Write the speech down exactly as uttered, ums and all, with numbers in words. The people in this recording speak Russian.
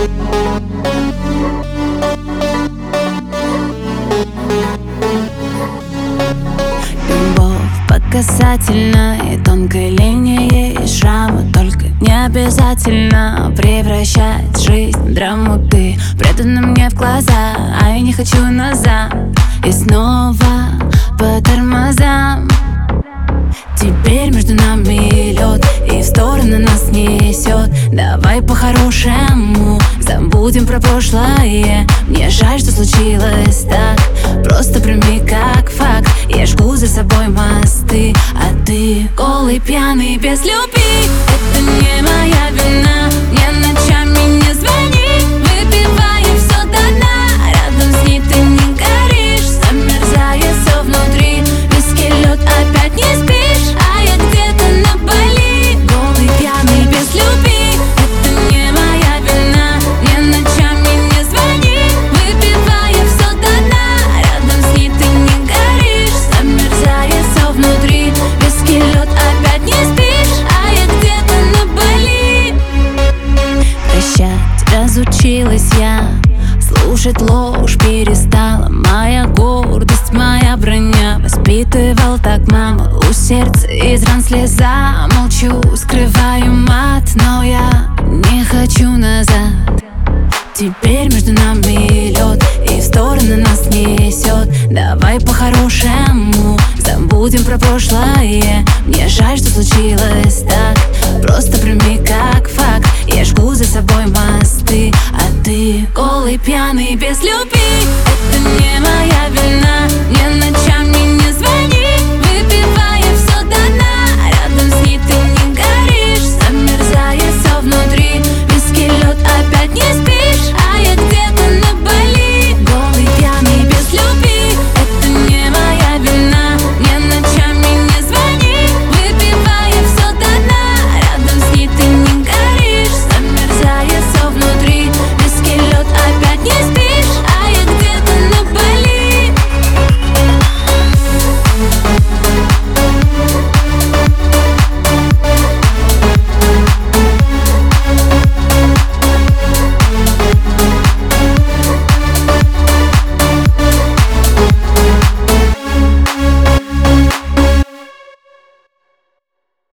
По касательной тонкой линии есть шрамы. Только не обязательно превращать жизнь в драму. Ты предана мне в глаза, а я не хочу назад. И снова по тормозам. Теперь между нами лед, и в стороны нас несет. Давай по-хорошему забудем про прошлое. Мне жаль, что случилось так. Просто прими как факт. Я жгу за собой мосты, а ты голый, пьяный, без любви. Это не моя вина. Мне ночами не звони, выпивая все до дна. Рядом с ней ты не горишь, замерзает все внутри. Виски, лед, опять не спишь, а я где-то на Бали. Голый, пьяный, без любви. Это не моя вина. Мне ночами не звони, выпивая все до дна. Рядом с ней ты не горишь, замерзает все внутри. Виски, лед, опять не спишь, а я где-то на Бали. Прощать разучилась я, слушать ложь перестала. Моя гордость, моя броня. Воспитывал так мама, у сердца из ран слеза. Молчу, скрываю мат, но я не хочу назад. Теперь между нами лед, и в стороны нас несет. Давай по-хорошему забудем про прошлое. Мне жаль, что случилось так. Просто прими как факт. Я жгу за собой мосты, а ты голый, пьяный, без любви. Это не моя вина.